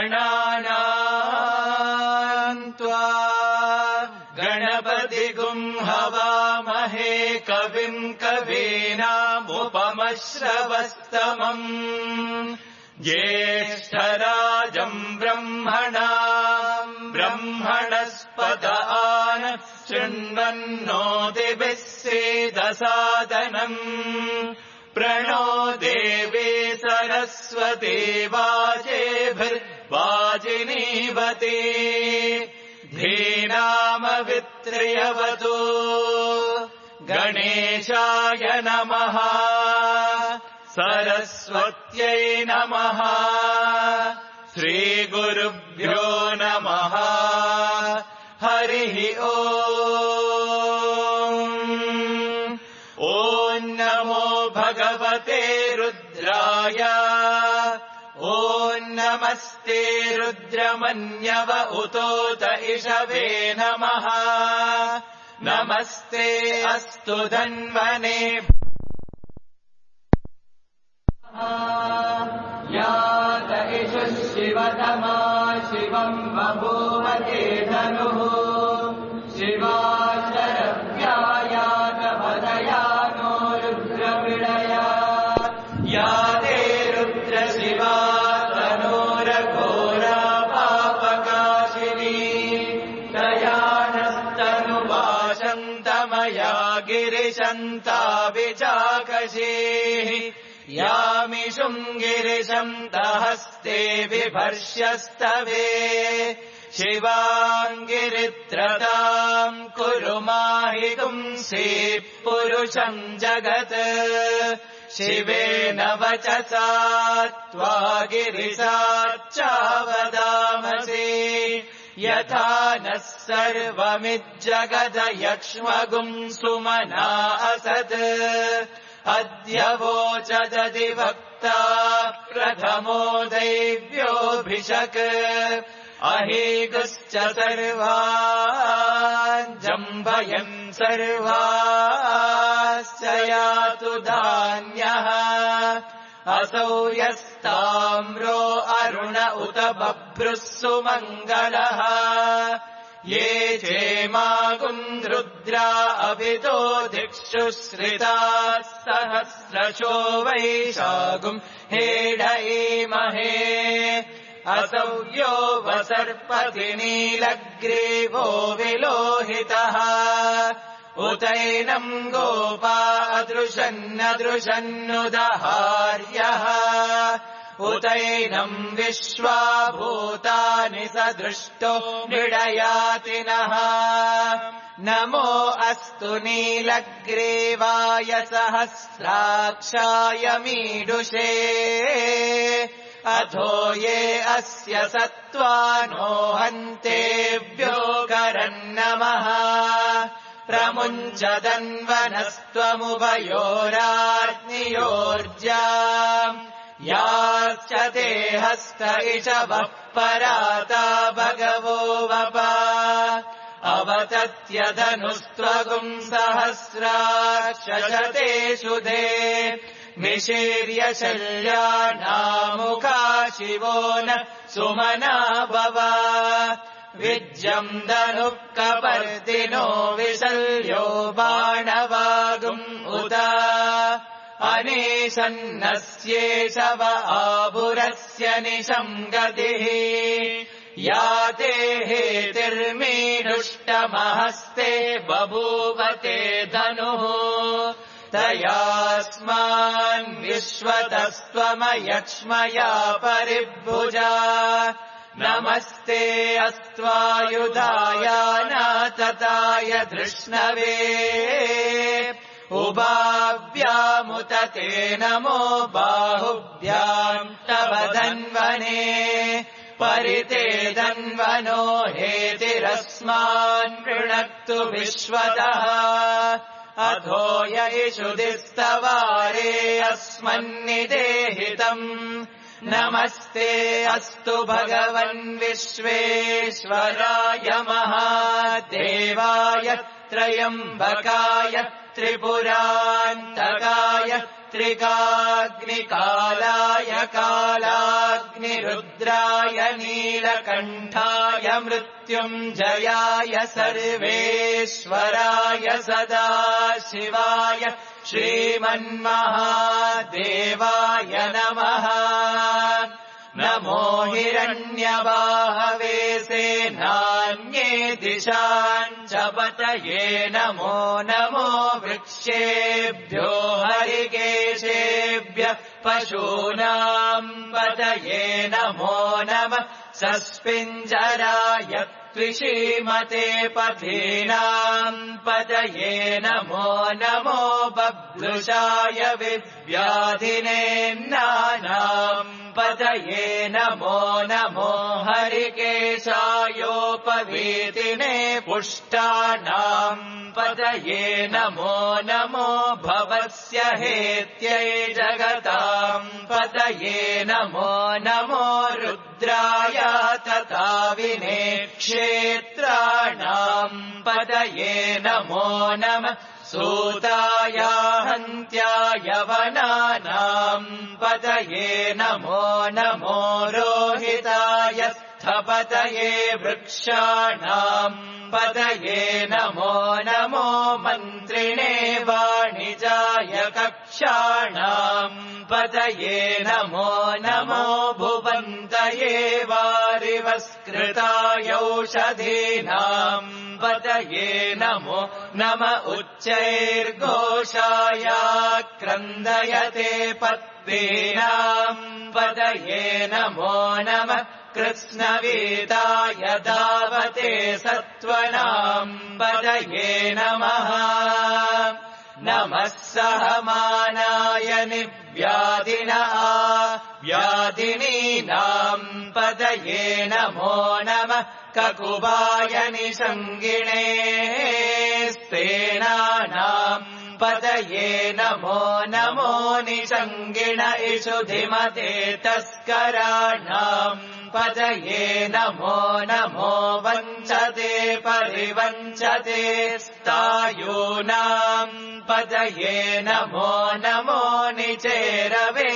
गणानाम् त्वा गणपतिगुं हवामहे कविम् कवीनामुपमश्रवस्तमम् ज्येष्ठराजम् ब्रह्मणस्पत आनः शृण्वन्नो दिभिः सेदसादनम् प्रणो देवी सरस्वती वाजेभिर्वाजिनीवती धीनामवित्र्यवतु गणेशाय नमः सरस्वत्यै नमः श्रीगुरुभ्यो नमः हरिः ॐ नमो भगवते रुद्राय ॐ नमस्ते रुद्रमन्यव उतोत इषवे नमः नमस्ते अस्तु धन्वने यात इषु शिवतमा शिवम् बभूवते धनुः शिवाशरव्यायात भदयानो रुद्रविडया याते रुद्रशिवा तनोरघोरा पापकाशिनी दयानस्तनुवाशन्तमया गिरिशन्ता विचाकशीः यामिषुम् गिरिशन्तहस्ते बिभर्ष्यस्तवे शिवाङ्गिरित्रताम् कुरु माहि पुंसि पुरुषम् जगत् शिवेन वचसा त्वा गिरिशाच्चावदामसि यथा नः सर्वमिज्जगदयक्ष्मगुम् सुमना असत् अद्य वोचदधिवक्ता प्रथमो दैव्योऽभिषक् अहेगुश्च सर्वान् जम्भयन् सर्वाश्च यातु धान्यः असौ यस्ताम्रो अरुण उत बभ्रुः सुमङ्गलः ये चेमागुम् अभितो दिक्षु श्रिताः सहस्रशो वैशागुम् हेडयेमहे असौ यो वसर्पति नीलग्रीवो विलोहितः उतैनम् गोपा अदृशन्नदृशन्नुदहार्यः उतैनम् विश्वा भूतानि सदृष्टो मृडयातिनः नमो अस्तु नीलग्रीवाय सहस्राक्षाय मीडुषे अथो ये अस्य सत्त्वानो हन्तेभ्यो करन्नमः प्रमुञ्चदन्वनस्त्वमुभयोरार्नियोर्जा याश्च ते हस्त इषवः पराता भगवो वपा अवतत्यधनुस्त्वगुम् सहस्राक्षशते शुधे निशीर्य शल्यानामुखा शिवो न सुमना भव विज्यम् धनुः कपर्दिनो विशल्यो बाणवागुम् उत अनेशन्नस्येषव आभुरस्य निशङ्गतिः याते हेतिर्मीडुष्टमहस्ते बभूवते धनुः तयास्मान् विश्वतस्त्वमयक्ष्मया परिभुजा नमस्ते अस्त्वायुधाय नातताय धृष्णवे उभाव्यामुत ते नमो बाहुभ्याम् तव धन्वने परिते धन्वनो हेतिरस्मान् कृणक्तु विश्वतः अथो य इषुदिस्तवारे अस्मन्निदेहितम् नमस्ते अस्तु भगवन् विश्वेश्वराय महादेवाय त्रयम्बकाय त्रिपुरान्तकाय त्रिलोक्यनाथाय मूषिकाग्निकालाय कालाग्निरुद्राय नीलकण्ठाय मृत्युञ्जयाय सर्वेश्वराय सदाशिवाय श्रीमन्महादेवाय नमः। नमो हिरण्यबाहवे सेनान्ये दिशाञ्च पतये नमो नमो वृक्षेभ्यो हरिकेशेभ्यः पशूनाम् पतये नमो नमः। सस्पिञ्जराय त्विषीमते पथीनाम् पतये नमो नमो बभ्रुषाय विव्याधिनेन्नानाम् पतये नमो नमो हरिकेशायोपवीतिने पुष्टानाम् पतये नमो नमो भवस्य हेत्यै जगताम् पतये नमो नमो रुद्राय तथा विने क्षेत्राणाम् पतये नमो नमः। सूताय हन्त्याय वनानाम् पतये नमो नमो रोहिताय स्थपतये वृक्षाणाम् पतये नमो नमो मन्त्रिणे वाणिजाय कक्षाणाम् पतये नमो नमो भुवन्तये वारिवस्कृताय औषधीनाम् पतये नमो नम उच्चैर्घोषाय क्रन्दयते पत्नीनाम् पतये नमो नमः। कृत्स्नवीताय धावते सत्त्वनाम् पतये नमः। नमः सहमानाय निव्याधिनः व्याधिनीनाम् पतये नमो नमः। ककुबाय निषङ्गिणे स्तेनानाम् पतये नमो नमो निषङ्गिण इषुधिमते तस्कराणाम् पतये नमो नमो वञ्चते परिवञ्चते स्तायूनाम् पतये नमो नमो निचेरवे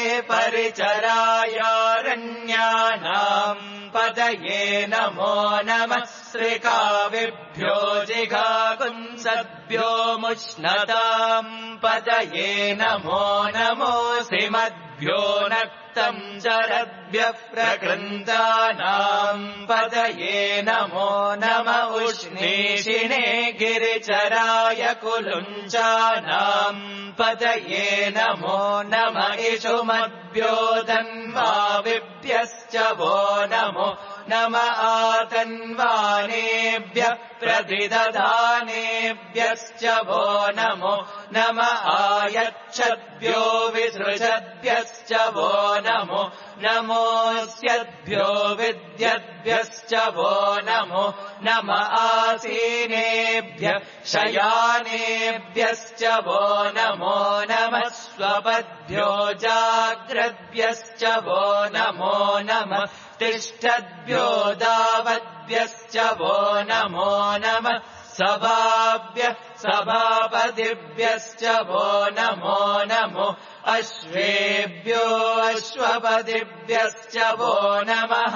परिचरायारण्यानाम् पतये नमो नमः। श्रिकाविभ्यो जिघाकुंसद्भ्यो मुष्णताम् पतये नमो नमो श्रीमद्भ्यो नक्तम् जरद्भ्यः प्रकृन्तानाम् पतये नमो नम उष्णीषिणे गिरिचराय कुलुञ्चानाम् पतये नमो नम इषुमद्भ्यो धन्वाविभ्यश्च वो नमो नम आतन्वानेभ्यः प्रतिदधानेभ्यश्च वो नमो नम आयच्छद्भ्यो विसृजद्भ्यश्च वो नमो नमोऽस्यद्भ्यो विद्यद्भ्यश्च वो नमो नम आसीनेभ्यः शयानेभ्यश्च वो नमो नमः। स्वपद्भ्यो जाग्रद्भ्यश्च वो नमो नमः। तिष्ठद्भ्यो दावद्भ्यश्च वो नमो नमः। सभाभ्यः सभापतिभ्यश्च वो नमो नमो। अश्वेभ्यो अश्वपतिभ्यश्च वो नमः।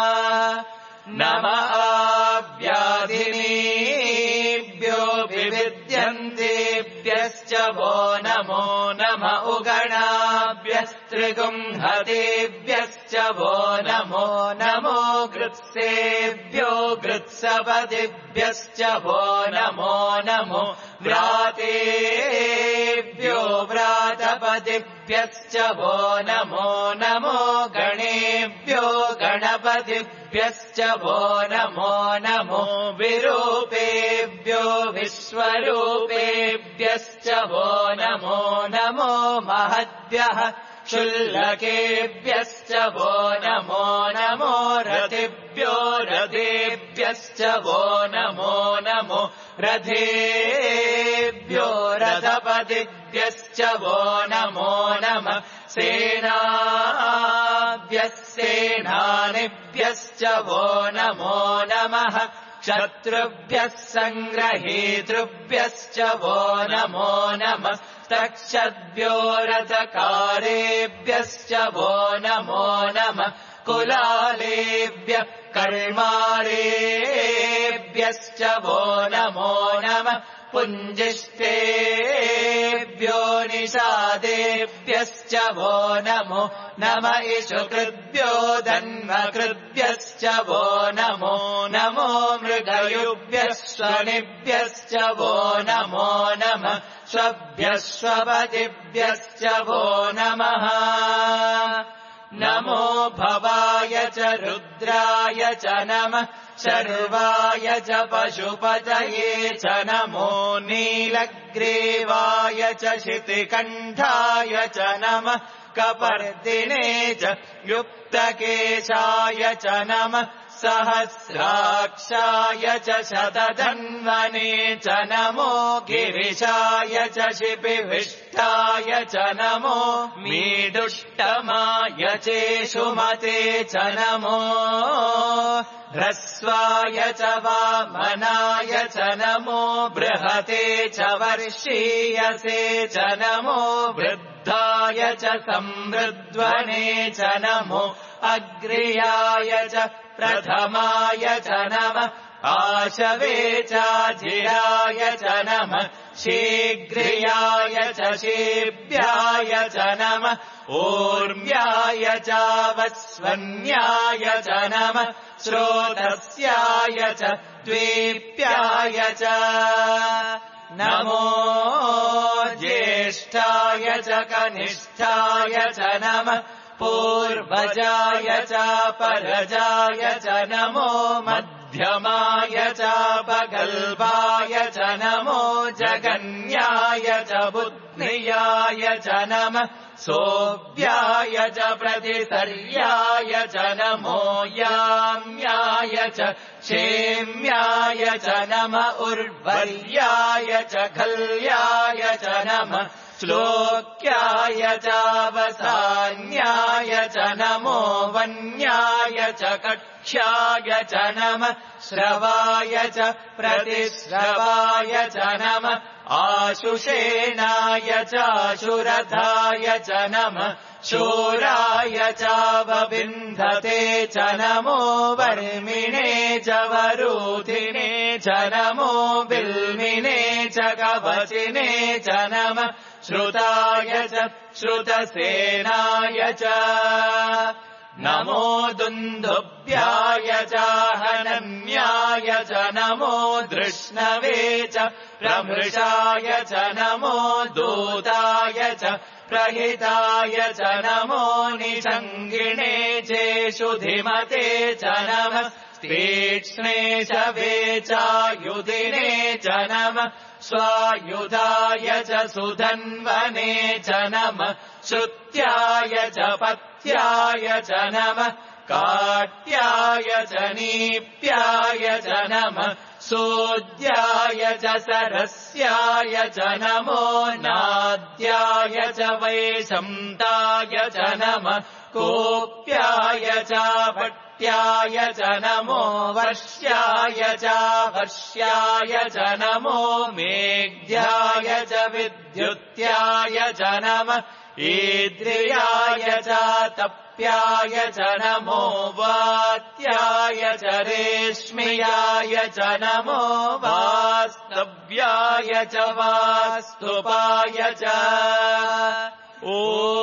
नमः व्याधिनीभ्यो विविध्यन्तेभ्यश्च वो नमो नम उगणाभ्यस्त्रिगुंहतेभ्यश्च वो नमो नमो। गृत्सेभ्यो गृत्सपतिभ्यश्च वो नमो नमो। व्रातेभ्यो व्रातपतिभ्यश्च वो नमो नमो। गणेभ्यो गणपतिभ्यश्च वो नमो नमो। विरूपेभ्यो विश्वरूपेभ्यश्च वो नमो नमो। महद्भ्यः क्षुल्लकेभ्यश्च वो नमो नमो। रथिभ्यो रथेभ्यश्च वो नमो नमो। रथेभ्यो रथपतिभ्यश्च वो नमो नमः। सेनाभ्यः सेनानिभ्यश्च वो नमो नमः। क्षत्रुभ्यः सङ्ग्रहेतृभ्यश्च वो नमो नमः तक्षद्भ्यो रथकारेभ्यश्च वो नमो नमः कुलालेभ्यः कर्मारेभ्यश्च वो नमो नमः पुञ्जिष्टेभ्यो निषादेभ्यश्च वो नमो नमः इषुकृद्भ्यो धन्वकृद्भ्यश्च वो नमो नमो मृगयुभ्यः स्वनिभ्यश्च वो नमो नमः स्वभ्यः स्वपतिभ्यश्च वो नमः नमो भवाय च रुद्राय च नमः शर्वाय च पशुपतये च नमो नीलग्रीवाय च शितिकण्ठाय च नमः कपर्दिने च युक्तकेशाय च नमः सहस्राक्षाय च शतधन्वने च नमो गिरिशाय च शिपिविष्टाय च नमो मीडुष्टमाय चेषुमते च नमो ह्रस्वाय च वामनाय च नमो बृहते च वर्षीयसे च नमो वृद्धाय च समृद्ध्वने च नमो अग्र्याय च प्रथमाय च नमः आशवे चाजिराय च नमः शीघ्रियाय च शीभ्याय च नमः ऊर्म्याय चावस्वन्याय च नमः श्रोतस्याय च द्वीप्याय च नमो ज्येष्ठाय च कनिष्ठाय च नमः पूर्वजाय च परजाय च नमो मध्यमाय च पगल्भाय च नमो जगन्याय च बुद्ध्याय च नमः सोऽव्याय च प्रतिसर्याय च नमो याम्याय च क्षेम्याय च नमः उर्वर्याय च खल्याय च नमः श्लोक्याय चावसान्याय च नमो वन्याय च कक्ष्याय च नमः श्रवाय च प्रतिश्रवाय च नमः आशुषेणाय चाशुरथाय च नमः शूराय चावविन्धते च नमो वर्मिणे च वरूधिने च नमो बिल्मिने च कवचिने च नमः श्रुताय च श्रुतसेनाय च नमो दुन्दुभ्याय च हनन्याय च नमो धृष्णवे च प्रमृषाय च नमो दूताय च प्रहिताय च नमो निषङ्गिणे चेषुधिमते च नमः तीक्ष्णे शवे चायुधिने च नमः स्वायुधाय च सुधन्वने च नमः श्रुत्याय च पत्याय च नमः काट्याय च नीप्याय च नमः सोद्याय च सरस्याय च नमो नाद्याय च वैशन्ताय च नमः कोप्याय च पट्याय च नमो वर्ष्याय च वर्ष्याय च नमो मेघ्याय च विद्युत्याय च नमः ईद्रियाय च तप्याय च नमो वात्याय च रेश्म्याय च नमो वास्तव्याय च वास्तुपाय च ॐ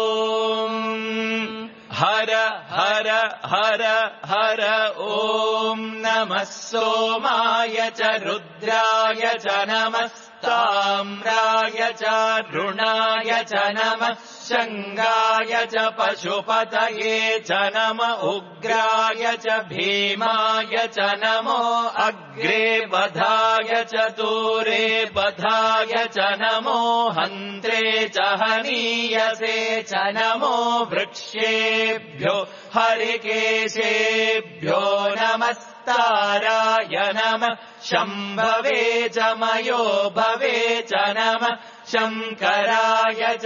हर हर हर हर ॐ नमः सोमाय च रुद्राय च नमः ताम्राय च ऋणाय च नमः शङ्गाय च पशुपतये च नमः उग्राय च भीमाय च नमो अग्रे बधाय च दूरे बधाय च नमो हन्त्रे च हनीयसे च नमो वृक्षेभ्यो हरिकेशेभ्यो नमस्ताराय नमः शम्भवे च मयो भवे च नमः शङ्कराय च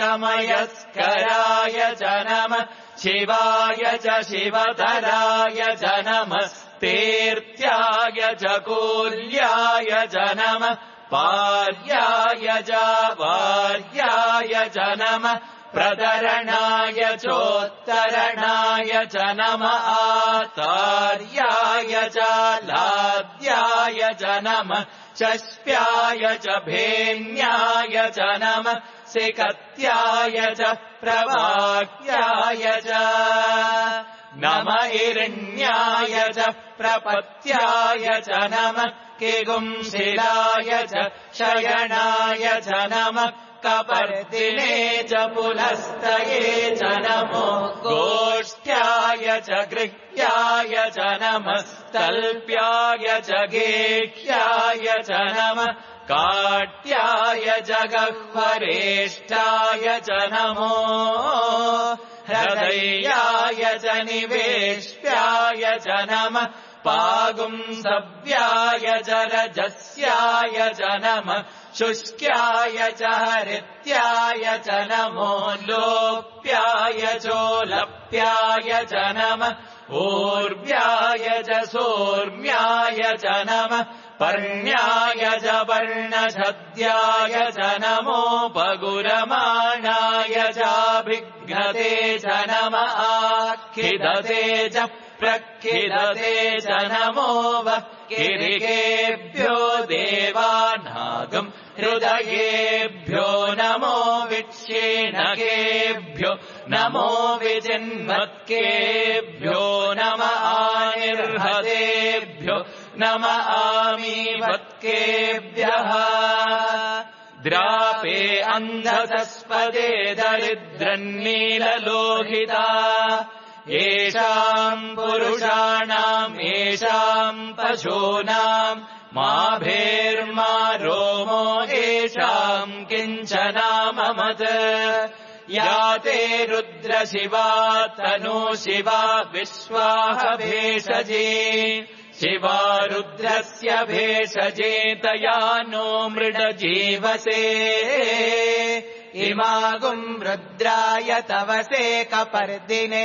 मयस्कराय च नमः शिवाय च शिवधराय च नमः तेऽर्त्याय च कूल्याय च नमः पार्याय च वार्याय च नमः प्रतरणाय चोत्तरणाय च नमः आतार्याय च लाद्याय च नमः चष्प्याय च भेन्याय च नमः सिकत्याय च प्रवाक्याय च नमः हिरण्याय च प्रपत्याय च नमः किगुंशिलाय च शयनाय च नमः कपर्दिने च पुलस्तये च नमो गोष्ठ्याय च गृह्याय च नमः तल्प्याय च गेह्याय च नमः काट्याय च गह्वरेष्ठाय च नमो हृदयाय च निवेश्याय च नमः पागुंसव्याय च रजस्याय च नमः शुष्क्याय च हरित्याय च नमो लोप्याय चोलप्याय च नमः ऊर्व्याय च सोर्म्याय च नमः पर्ण्याय च पर्णछद्याय च नमो पगुरमाणाय चाभिघ्नते च नमः आखिदते च प्रखिदते च नमो वः किरिकेभ्यो देवानागम् हृदयेभ्यो नमो विक्षेणकेभ्यो नमो विजिन्वत्केभ्यो नमः आनिर्हतेभ्यो नमः आमीवत्केभ्यः द्रापे अन्धतस्पदे दरिद्रन्नीललोहिता येषाम् पुरुषाणाम् येषाम् पशूनाम् मा भेर्मा रोमो येषाम् किञ्चनाममत् या ते रुद्रशिवा तनु शिवा विश्वाह भेषजे शिवा रुद्रस्य भेषजे तया नो मृडजीवसे इमागुम् रुद्राय तवसे कपर्दिने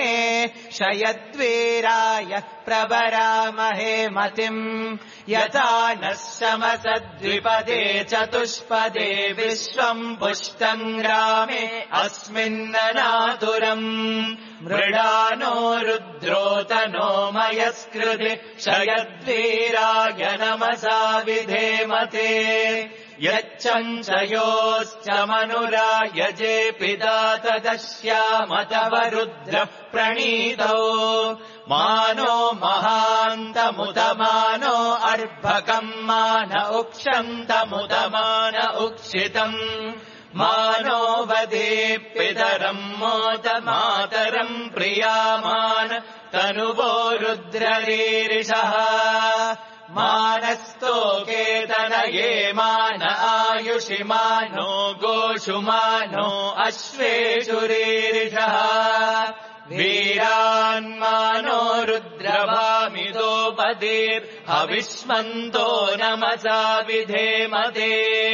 शयद्वीराय प्रवरामहे मतिम् यथा नः शमसद्विपदे चतुष्पदे विश्वम् पुष्टम् ग्रामे अस्मिन्ननातुरम् मृडानो रुद्रोतनो मयस्कृति शयद्वीराय नमसा विधेमते यच्चञ्चयोश्च मनुरायजे पिता तदश्यामतव रुद्र प्रणीतौ मानो महान्तमुदमानो अर्भकम् मान उक्षन्तमुदमान उक्षितम् मानो वदे पितरम् मोद मातरम् प्रियामान तनुवो रुद्ररीरिषः मानस्तोकेतनये मान आयुषि मानो गोषु मानो अश्वेषु रीरिषः वीरान्मानो रुद्रभामिदोपदीर्हविष्मन्तो नमसा विधेमते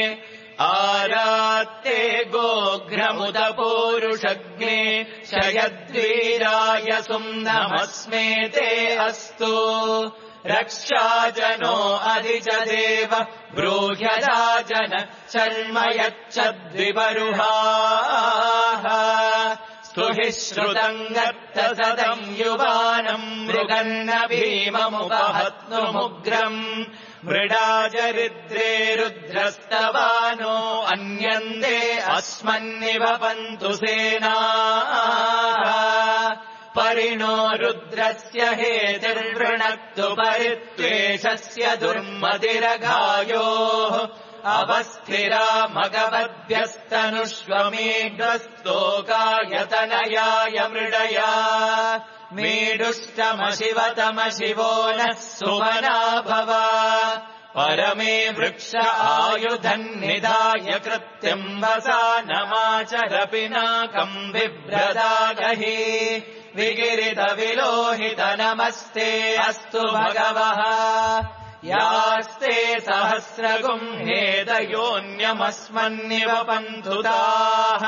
आरात्ते गोघ्रमुदपूरुषग्ने शयद्वीराय सुम्नमस्मे ते अस्तु रक्षाजनो अधिच देव ब्रूह्यदाजन शर्म यच्छद्विवरुहाः स्तुहि श्रुतम् गर्तसदम् युवानम् मृगन्न भीममुपहत्नुमुग्रम् मृडाचरिद्रे रुद्रस्तवानो अन्यन्दे अस्मन्निवपन्तु सेनाः परिणो रुद्रस्य हेतिर्वृणक्तु परित्वेषस्य दुर्मतिरघायोः अवस्थिरा मगवद्भ्यस्तनुष्वमेघस्तोकायतनयाय मृडया मेडुष्टमशिवतमशिवो नः सुमना भव परमे वृक्ष आयुधन्निधाय कृत्यम् वसानमाचर पिनाकम् बिभ्रदागहि विगिरितविलोहित नमस्ते अस्तु भगवः यास्ते सहस्रगुम् हेदयोन्यमस्मन्निवपन्तु ताः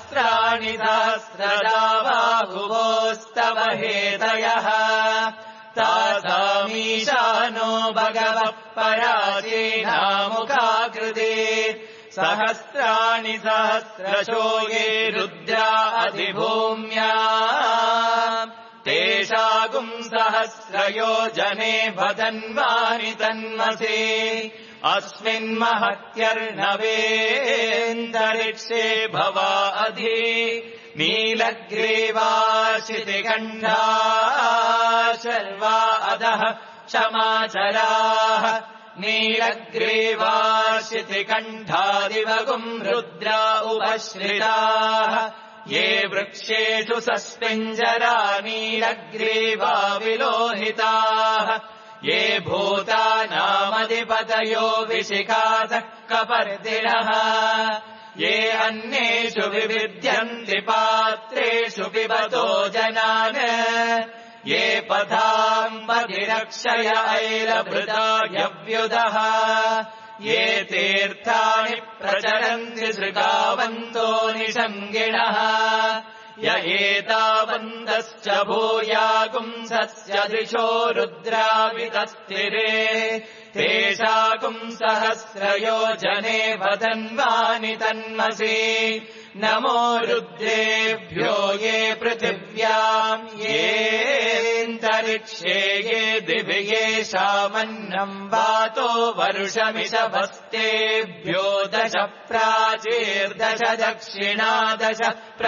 सहस्राणि सहस्रदा बाहुवोस्तव हेतयः तासामीशानो भगवः पराचीनामुखाकृते सहस्राणि सहस्रशो ये रुद्रा अधिभूम्या तेषागुम् सहस्रयोजने वदन्वानि तन्मसे अस्मिन्महत्यर्णवेऽन्तरिक्षे भवा अधि नीलग्रीवा शितिकण्ठा शर्वा अधः क्षमाचराः नीलग्रीवा शितिकण्ठादिवगुम् रुद्रा उपश्रिताः ये वृक्षेषु सस्पिञ्जरा नीलग्रीवा विलोहिताः ये भूतानामधिपतयो विशिखातः कपर्दिनः ये अन्येषु विविध्यन्ति पात्रेषु पिबतो जनान् ये पथाम्बधिरक्षय ऐलभृता यव्युदः ये तीर्थानि प्रचरन्ति सृगावन्तो निषङ्गिणः य एतावन्तश्च भूयागुंसस्य दृशो रुद्रावितस्थिरे तेषागुम् सहस्रयोजने वदन्वानि तन्मसि नमो रुद्रेभ्यो ये पृथिव्याम् येऽन्तरिक्षे ये दिवि येषामन्नम् वातो वर्षमिषभस्तेभ्यो 10 प्राचीर्दश दक्षिणादश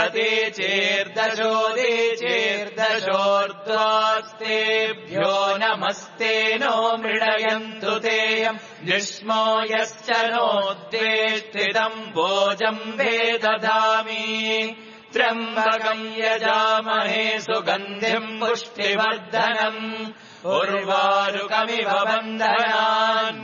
प्रतीचीर्दशोदीचीर्दशोर्ध्वास्तेभ्यो नमस्ते नो मृडयन्तु तेयम् निष्मो यश्च नोद्वेष्टितम् भोजम् वेदधामि त्र्यम्बकम् यजामहे सुगन्धिम् पुष्टिवर्धनम् उर्वारुकमिव बन्धनान्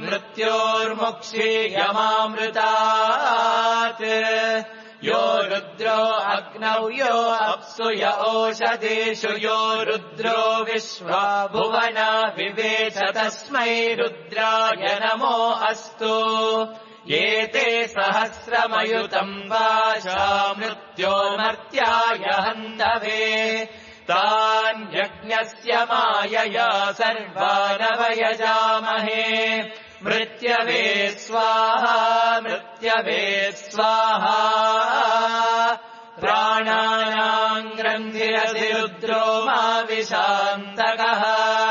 मृत्योर्मुक्षीयमामृतात् यो रुद्रो अग्नौ यो अप्सु य ओषधीषु यो रुद्रो विश्वा भुवना विवेच तस्मै रुद्राय नमो अस्तु एते सहस्रमयुतम् वाशा मृत्योर्मर्त्याय हन्तवे तान् यज्ञस्य मायया सर्वानवयजामहे मृत्यवे स्वाहा मृत्यवे स्वाहा प्राणानाम् ग्रन्थिरधिरुद्रो मा विशान्तकः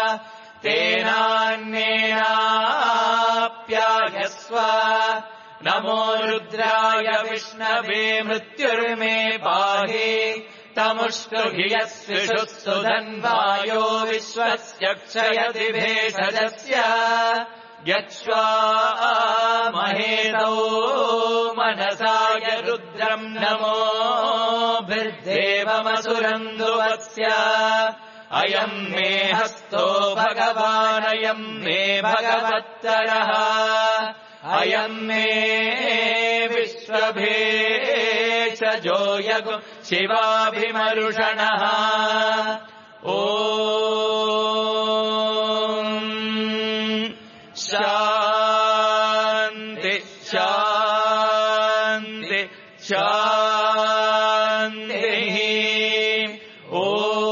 तेनान्येनाप्यायस्व नमो रुद्राय विष्णवे मृत्युर्मे पाहि तमुष्टुहि यस्विषुः सुधन्वायो विश्वस्य क्षयति भेषजस्य यक्ष्वा महेदौ मनसाय रुद्रम् नमो भिर्देवमसुरन्धुवस्य अयम् मे हस्तो भगवानयम् मे भगवत्तरः अयम् मे विश्वभेषजो यगु शिवाभिमरुषणः ॐ शान्ति शान्ति शान्तिः ॐ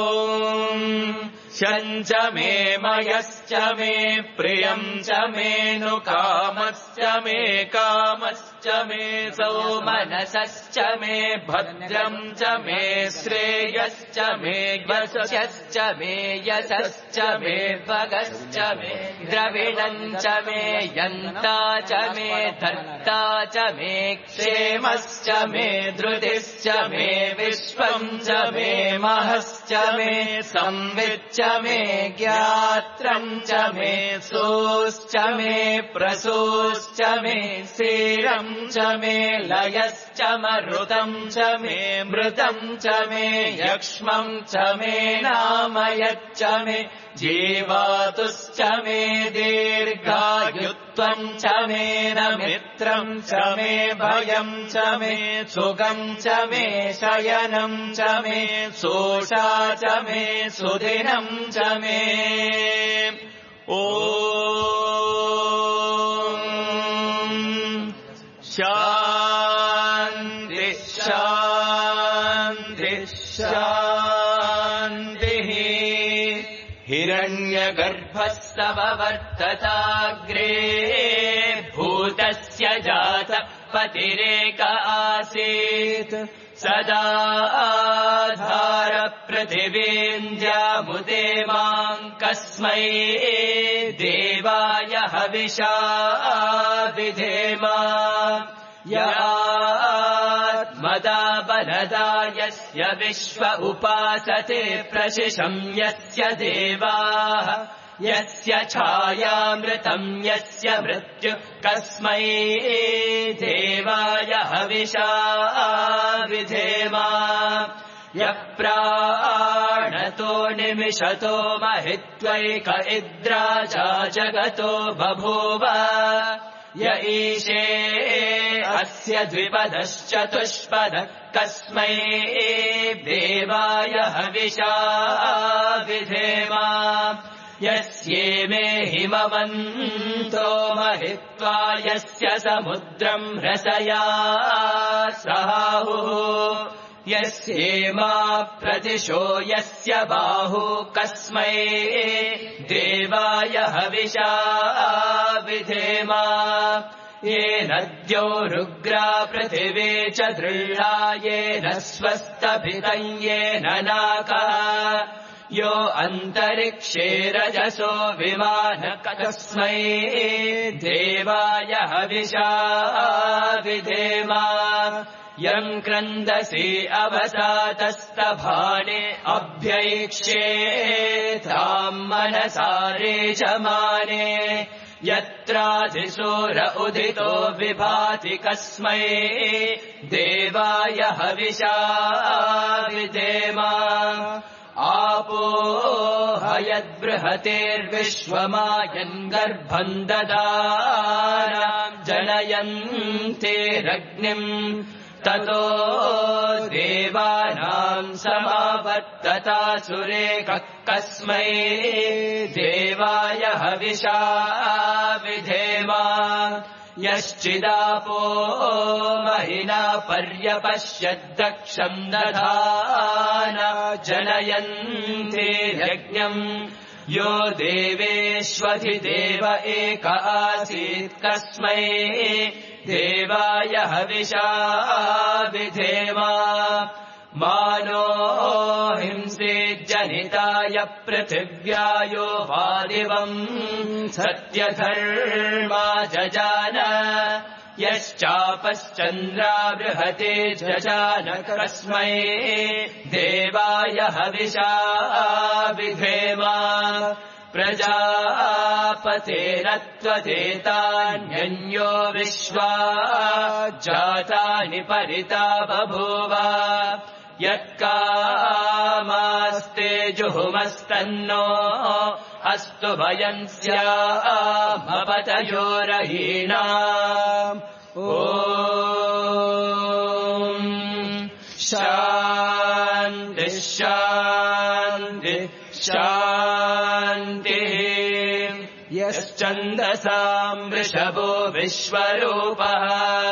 शञ्च मे मयश्च मे प्रियम् च मे नु कामश्च मे कामश्च मे सौमनसश्च मे भद्रम् च मे श्रेयश्च मे यशश्च मे यशश्च मे भगश्च मे द्रविणम् च मे यन्ता च मे धर्ता च मे क्षेमश्च मे धृतिश्च मे विश्वम् च मे महश्च मे संविच्च मे ज्ञात्रम् च मे सोश्च मे प्रसोश्च मे सीरम् च मे लयश्च मरुतम् च मे मृतम् च मे यक्ष्मम् च मे नामयच्च मे जीवातुश्च मे दीर्घायुत्वम् च मे न मित्रम् च मे भयम् च मे सुखम् च मे शयनम् च मे सोषा च मे सुदिनम् च मे ॐ शान्ति शान्ति शान्तिः हिरण्य गर्भस्तववर्तताग्रे भूतस्य जातः पतिरेक आसीत् सदा आधार पृथिवीन्द्यामुदे माम् कस्मै देवाय हविषा विधेम यात्मदा बलदा यस्य विश्व उपासते प्रशिशं यस्य देवाः यस्य छायामृतम् यस्य मृत्यु कस्मै देवाय हविषा विधेम यः प्राणतो निमिषतो महित्वैक इद्राजा जगतो बभूव य ईशे अस्य द्विपदश्चतुष्पदः कस्मै देवाय हविषा विधेम यस्येमे हिमवन्तो महित्वा यस्य समुद्रम् रसया सहाहुः यस्येमा प्रतिशो यस्य बाहु कस्मै देवाय हविषा विधेम येन द्यौरुग्रा पृथिवी च दृढा येन स्वस्तभितम् येन नाका यो अन्तरिक्षे रजसो विमानः कस्मै देवाय हविषा विधेम यम् क्रन्दसि अवसातस्तभाने अभ्यैक्षे ताम् मनसा रेचमाने यत्राधिसूर उदितो विभाति कस्मै देवाय हविषा विधेम आपो हयद्बृहतेर्विश्वमायन् गर्भम् ददानाम् जनयन्तेरग्निम् ततो देवानाम् समावर्ततासुरेकः कस्मै देवाय हविषा विधेम यश्चिदापो महिना पर्यपश्यद्दक्षम् दधाना जनयन्ते यज्ञम् यो देवेष्वधिदेव एक आसीत् कस्मै देवाय हविषा विधेम मानो हिंसेज्जनिताय पृथिव्यायो वादिवम् सत्यधर्मा जजान यश्चापश्चन्द्रा बृहते जजान कस्मै देवाय हविषा विधेम प्रजापतेरत्वदेतान्यन्यो विश्वा जातानि परिता बभूव यत्कामास्ते जुहुमस्तन्नो अस्तु भयम् स्यामपतयोरहीणाम् ॐ शान्ति शान्ति शान्तिः यश्चन्दसाम् वृषभो विश्वरूपः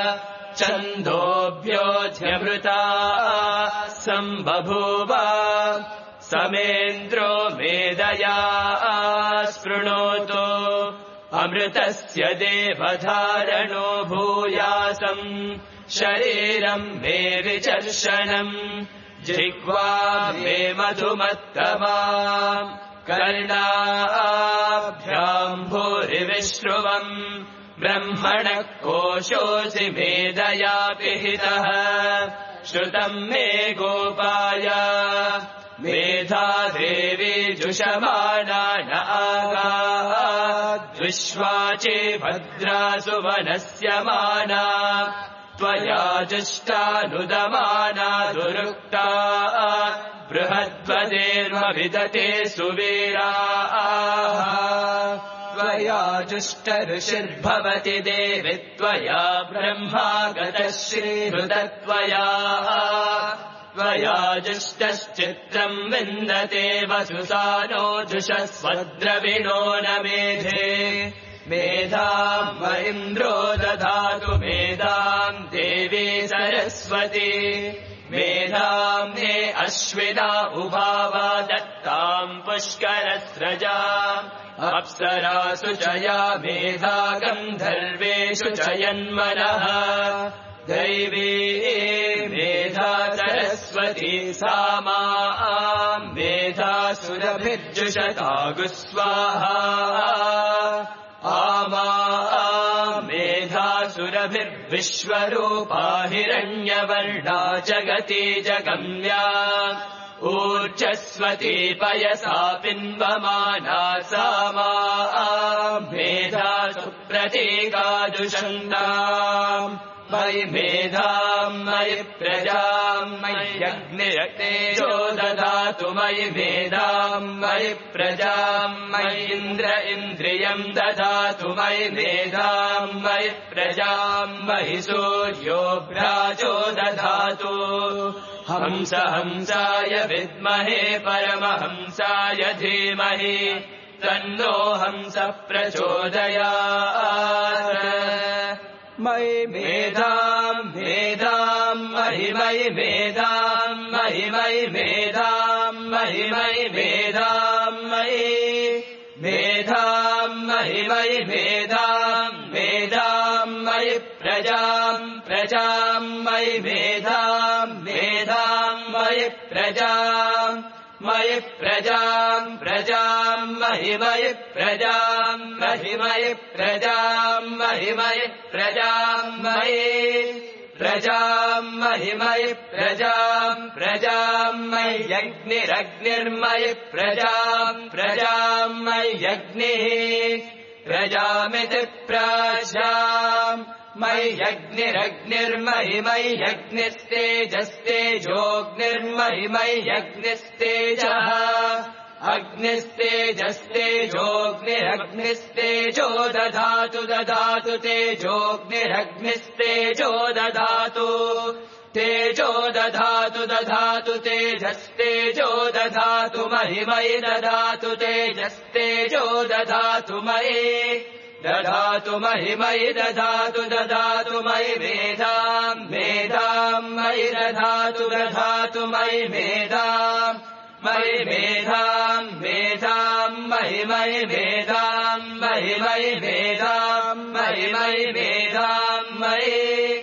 छन्दोभ्योऽध्यमृता सम्बभूव समेन्द्रो मेदया स्पृणोतु अमृतस्य देवधारणो भूयासम् शरीरम् मे विचर्षणम् जिह्वा मे मधुमत्तमा कर्णाभ्याम् भूरिविश्रुवम् ब्रह्मणः कोशोऽसि मेदया पिहितः श्रुतम् मे गोपाय मेधा देवी जुषमाना न आगाद्विश्वाचे भद्रासु वनस्य माना त्वया जुष्टानुदमाना दुरुक्ता बृहद्वदेर्मविदते सुवीराः त्वया जुष्टऋषिर्भवति देवि त्वया ब्रह्मागतः श्रीहृदत्वया त्वया जुष्टश्चित्रम् विन्दते वसुसानो जुषस्वद्रविणो न मेधे मेधाम् म इन्द्रो दधातु मेधाम् देवी सरस्वती मेधाम् मे अश्विना उभावा दत्ताम् पुष्करस्रजा अप्सरासु च या मेधा गन्धर्वेषु च यन्मनः दैवी मेधा सरस्वती सा माम् मेधा सुरभिर्जुषतागुस्वाहा आमा मेधासुरभिर्विश्वरूपा हिरण्यवर्णा जगति जगम्या ऊर्जस्वती पयसा पिन्वमाना सा मेधा सुप्रतीकादुषन्ताम् मयि मेधाम् मयि प्रजाम् मय्यग्निरतेजो ददातु मयि मेधाम् मयि प्रजाम् मयीन्द्र इन्द्रियम् ददातु मयि मेधाम् मयि प्रजाम् मयि सूर्यो भ्राजो ददातु हंस हंसाय विद्महे परमहंसाय धीमहि तन्नो हंस प्रचोदयात् मयि मेधाम् मेधाम् मयि मयि मेधाम् मयि मयि मेधाम् मयि मयि मेधाम् मयि मेधाम् मयि मयि मेधाम् मेधाम् मयि प्रजाम् प्रजाम् मयि मेधाम् मेधाम् मयि प्रजाम् मयि प्रजाम् प्रजाम् मयि मयि प्रजाम् मयि मयि प्रजाम् मयि मयि प्रजाम् मयि प्रजाम् मयि मयि प्रजाम् प्रजाम् मय्यग्निरग्निर्मयि प्रजाम् प्रजाम् मय्यग्निः प्रजामिति प्राजाम् मय्यग्निरग्निर्मयि मय्यग्निस्तेजस्तेजोऽग्निर्मयि मय्यग्निस्तेजः अग्निस्तेजस्तेजोऽग्निरग्निस्तेजो दधातु दधातु तेजोऽग्निरग्निस्तेजो दधातु तेजो दधातु दधातु तेजस्तेजो दधातु मयि मयि दधातु तेजस्तेजो दधातु मयि दधातु मयि मयि दधातु दधातु मयि मेधाम् मेधाम् मयि दधातु दधातु मयि मेधाम् मयि मेधाम् मेधाम् मयि मयि मेधाम् मयि मयि मेधाम् मयि मयि मेधाम् मयि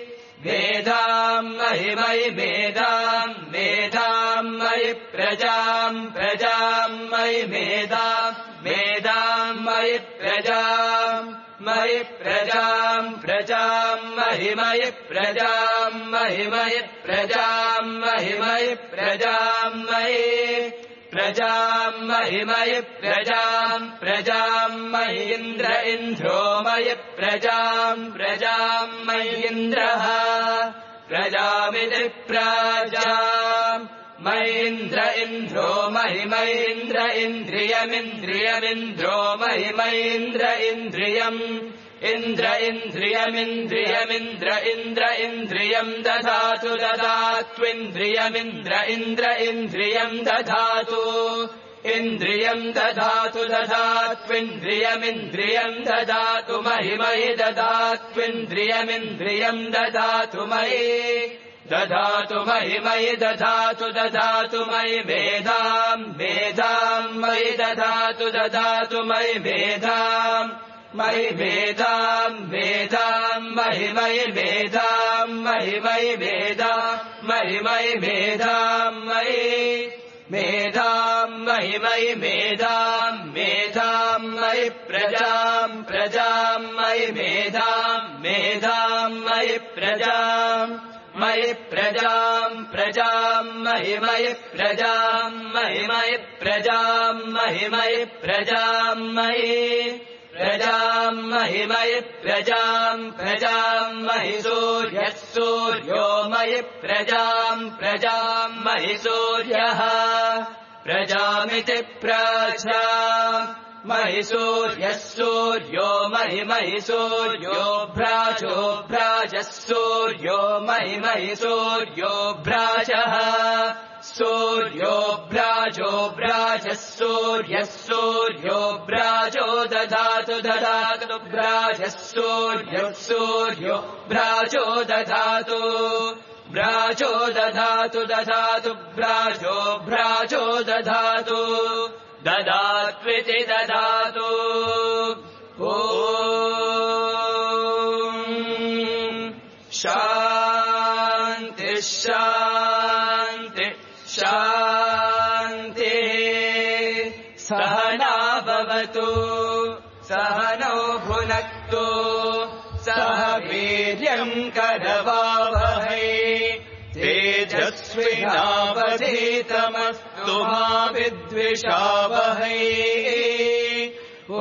मेधाम् मयि मयि मेधाम् मेधाम् मयि प्रजाम् प्रजाम् मयि मेधाम् मेधाम् मयि प्रजाम् मयि प्रजाम् प्रजाम् मयि मयि प्रजाम् मयि मयि प्रजाम् मयि मयि प्रजाम् मयि प्रजाम् मयि मयि प्रजाम् प्रजाम् मयीन्द्र इन्द्रो मयि प्रजाम् प्रजाम् मयीन्द्रः प्रजामिति प्राजाम् मयीन्द्र इन्द्रो मयि मयीन्द्र इन्द्रियमिन्द्रियमिन्द्रो मयि मयीन्द्र इन्द्रियम् इन्द्र इन्द्रियमिन्द्रियमिन्द्र इन्द्र इन्द्रियम् दधातु ददात्विन्द्रियमिन्द्र इन्द्र इन्द्रियम् दधातु इन्द्रियम् दधातु दधात्विन्द्रियमिन्द्रियम् ददातु मयि मयि ददात्विन्द्रियमिन्द्रियम् ददातु मयि दधातु मयि मयि दधातु दधातु मयि मेधाम् मेधाम् मयि दधातु दधातु मयि मेधाम् मयि मेधाम् मेधाम् मयि मयि मेधाम् मयि मयि मेधाम् मयि मयि मेधाम् मयि मेधाम् मयि मयि मेधाम् मेधाम् मयि प्रजाम् प्रजाम् मयि मेधाम् मेधाम् मयि प्रजाम् मयि प्रजाम् प्रजाम् मयि मयि प्रजाम् मयि मयि प्रजाम् मयि मयि प्रजाम् मयि प्रजाम् मयि मयि प्रजाम् प्रजाम् मयि सूर्यः सूर्यो मयि प्रजाम् प्रजाम् मयि सूर्यः प्रजामिति प्राजाम् मयि सूर्यः सूर्यो मयि मयि सूर्यो भ्राजो भ्राजः सूर्यो मयि मयि सूर्यो भ्राजः सूर्यो व्राजो व्राजः सूर्यः सूर्यो व्राजो दधातु दधातु व्राजः सूर्यः सूर्यो व्राजो दधातु व्राजो दधातु दधातु व्राजो व्राजो दधातु ददात्विति दधातु ॐ शान्ति शान्ति शान्तिः सहना भवतु सहनौ भुनक्तु सह वीर्यम् करवावहै तेजस्विनावधीतमस्तु मा विद्विषावहै ॐ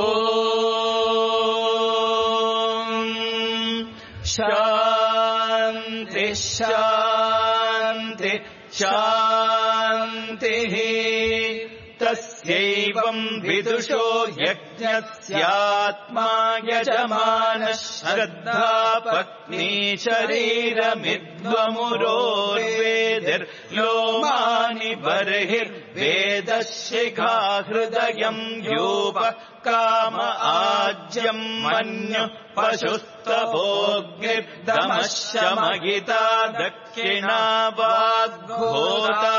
शान्ति शान्ति शान्तिः तस्यैवम् विदुषो यज्ञस्यात्मा यजमानः श्रद्धा पत्नी शरीरमिद्वमुरोर्वेदिर्लोमानि बर्हिर्वेदः शिखा हृदयम् यूपः काम आज्यम् मन्युः पशुस्तभोग्निर्दमः शमहिता दक्षिणा वाग्भूता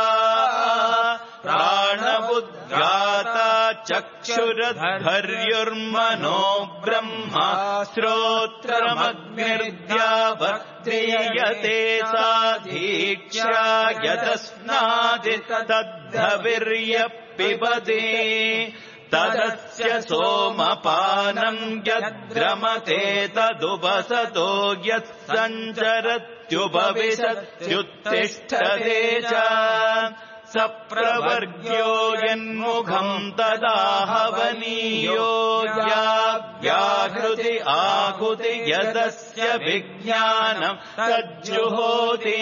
प्राणबुद्ध्याता चक्षुरधर्युर्मनो ब्रह्मा श्रोत्रमग्निर्द्यावत्रीयते सा दीक्षा यदस्नादि तद्धविर्यः पिबते तदस्य सोमपानम् यद्रमते तदुपसतो यत् सञ्चरत्युपविशत्युत्तिष्ठते च स प्रवर्ग्यो यन्मुखम् तदाहवनीयो व्याहृति आहुति यदस्य विज्ञानम् तज्जुहोति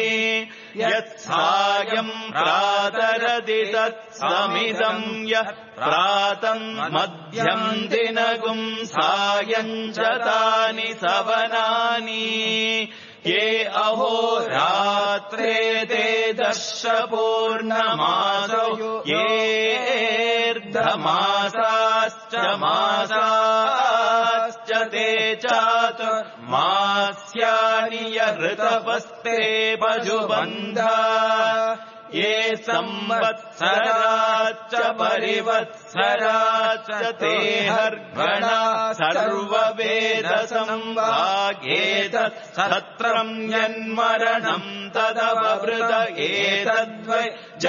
यत्सायम् प्रातरदि तत्समिदम् यः प्रातम् मध्यम् दिनगुम् सायम् च तानि सवनानि ये अहोरात्रे ते दर्शपूर्णमासो येऽर्धमासाश्च मासाश्च ते चातुर्मास्यानि ऋतपस्ते पशुबन्धा ये संवत्सराच्च परिवत्सराच्च ते हर्गणा सर्ववेदसंवागेत सत्रम् यन्मरणम् तदववृत एतद्वै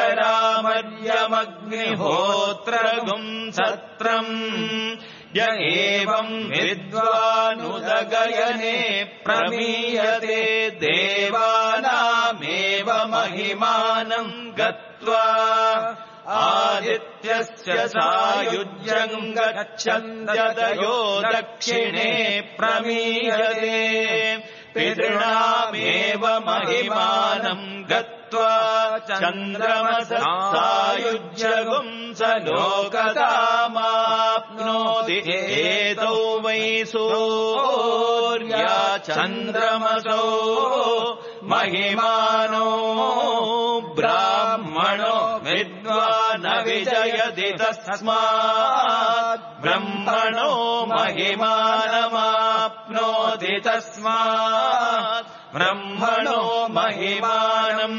जरामर्यमग्निहोत्रगुम् सत्रम् य एवम् विद्वानुदगयने प्रमीयते देवानामेव महिमानम् गत्वा आदित्यस्य सायुज्यम् गच्छन्त्यदयो दक्षिणे प्रमीयते पितॄणामेव महिमानम् गत्वा चन्द्रमसः सायुज्यगुम् स लोकतामाप्नोति एतौ वै सूर्या चन्द्रमसो महिमानो ब्राह्मणो विद्वान् विजयति तस्मात् ब्रह्मणो महिमानमाप्नोति तस्मात् ब्रह्मणो महिमानम्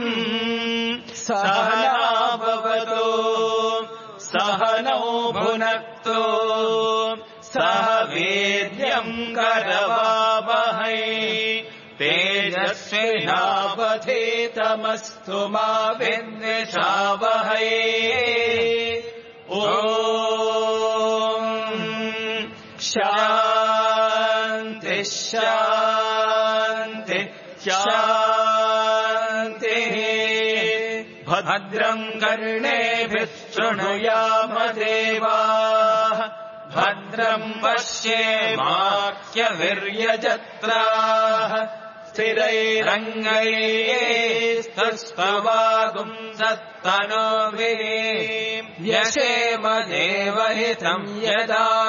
सहना भवतु सहनौ भुनक्तु सह वीर्यम् करवावहै तेजस्विनावधीतमस्तु मा विद्विषावहै ॐ शान्ति शान्ति शान्तिः भद्रम् कर्णेभिः शृणुयाम देवाः भद्रम् पश्येमाख्यवीर्यजत्राः स्थिरैरङ्गैस्तस्तवागुम् सत्तनोभिः व्यशेम देवहितम्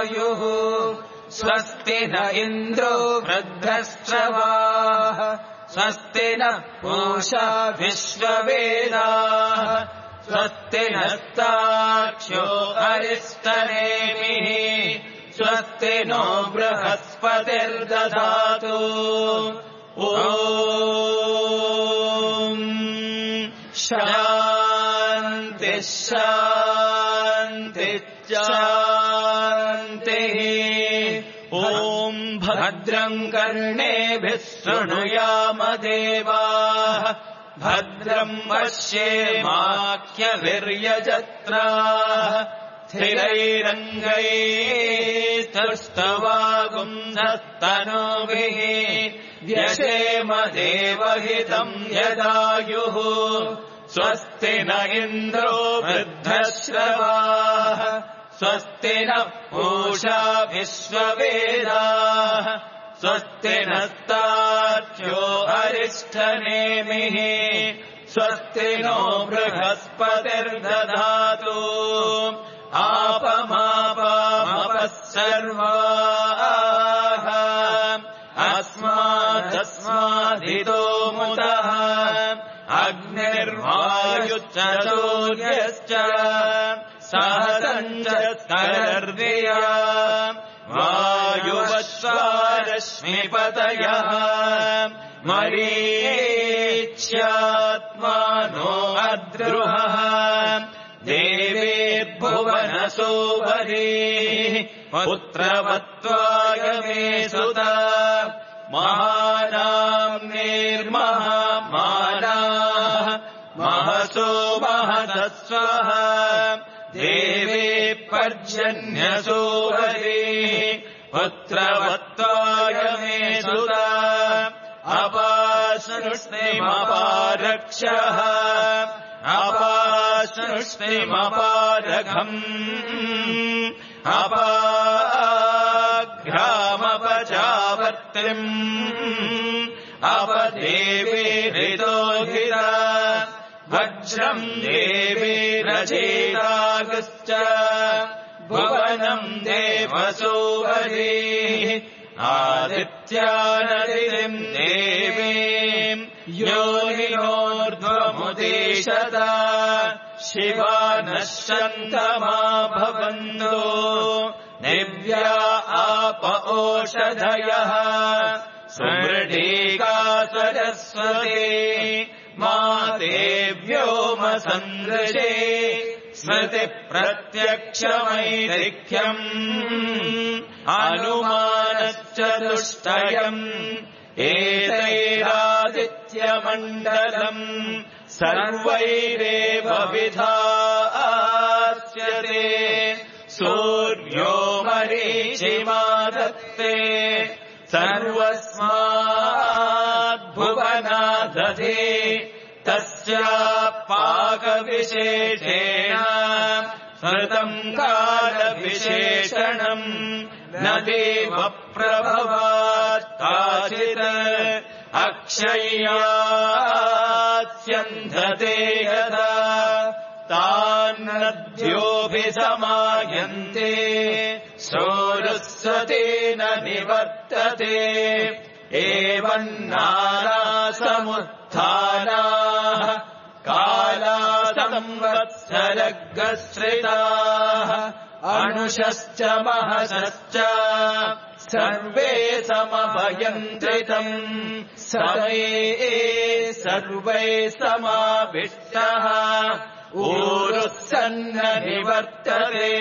यदायुः स्वस्ति न इन्द्रो वृद्धश्रवाः स्वस्ति नः पूषा विश्ववेदाः स्वस्ति नस्ताक्ष्यो अरिष्टनेमिः स्वस्ति नो बृहस्पतिर्दधातु ॐ शान्तिः शान्तिः शान्तिः ॐ भद्रम् कर्णेभिः शृणुयाम देवाः भद्रम् पश्येमाख्यभिर्यजत्राः स्थिरैरङ्गैस्तुष्टवागुंसस्तनूभिः व्यशेम देवहितम् यदायुः स्वस्ति न इन्द्रो वृद्धश्रवाः स्वस्ति नः पूषा विश्ववेदाः स्वस्ति नस्तार्क्ष्यो अरिष्टनेमिः स्वस्ति नो बृहस्पतिर्दधातु आपमापामपः सर्वाः अस्मादस्मादितो मुदः अग्निर्वायुश्च सूर्यश्च सहसञ्चस्करर्दिया वायुवश्वारश्मिपतयः मरीच्यात्मानो अद्रुहः देवेर्भुवनसोवरीः पुत्रवत्त्वाय मे सुता महानाम्नेर्महामानाः महसो महतस्वः देवे पर्जन्यसोवरीः पुत्रवत्त्वाय मे सुता अपासृष्टिमपारक्षः अपासृष्टिमपारघम् अपाघ्रामपचावर्तिम् अपदेवेरितोहिता वज्रम् देवेरजेतागश्च भुवनम् देवसोवरीः आदित्यानदितिम् देवीम् योनिनोर्ध्वमुदेशत शिवा नश्यन्तमा भवन्तो दिव्या आप ओषधयः सुमृढीका सरस्वती मा देव्योमसन्दृशे स्मृतिप्रत्यक्षमैरिख्यम् अनुमानश्चतुष्टयम् एतैरादित्यमण्डलम् सर्वैरेव विधास्यते सूर्यो मरीचिमादत्ते सर्वस्माद्भुवनादधे तस्यापाकविशेषेण स्मृतम् कालविशेषणम् न देवप्रभवात् काचित् अक्षय्यास्यन्धते यदा तान्नद्योऽभिसमायन्ते सोरुस्वतेन निवर्तते एवम् नानासमुत्थानाः काला संवत्सरगश्रिताः अणुषश्च महसश्च सर्वे समभयन्त्रितम् समये सर्वै समाविष्टः ऊरुः सन्न निवर्तते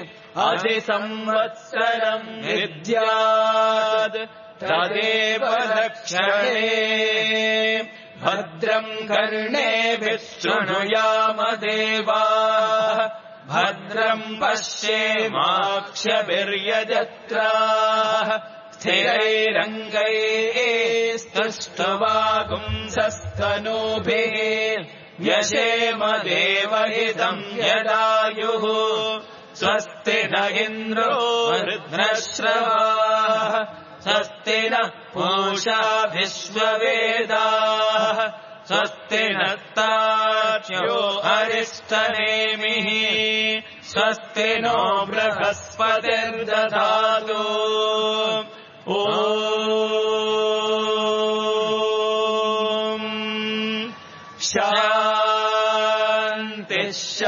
अधिसंवत्सरम् विद्यात् तदेव लक्षणे भद्रम् कर्णेभिः शृणुयाम देवाः भद्रम् पश्येमाक्षभिर्यजत्राः स्थिरैरङ्गैस्तुष्टवागुंसस्तनूभिः व्यशेम देवहितम् यदायुः स्वस्ति न इन्द्रो वृद्धश्रवाः स्वस्ति नः पूषा विश्ववेदाः स्वस्ति नस्ताक्ष्यो अरिष्टनेमिः स्वस्ति नो बृहस्पतिर्दधातु ॐ शान्ति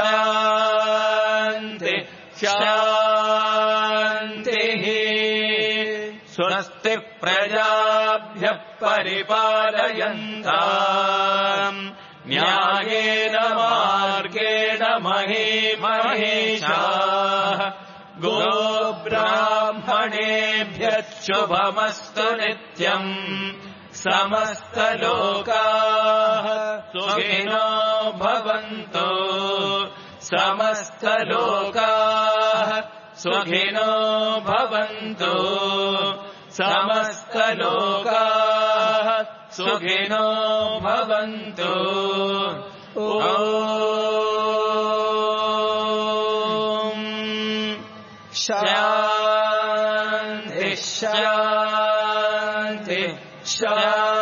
शान्ति शान्तिः स्वस्ति प्रजाभ्यः परिपालयन्ताम् न्यायेन मार्गेण महीमहेशाः गोब्राह्मणेभ्यः शुभमस्तु नित्यम् समस्तलोकाः सुखिनो भवन्तु समस्तलोकाः सुखिनो भवन्तु समस्तलोकाः सुखिनो भवन्तु ॐ शान्ति शान्ति शान्ति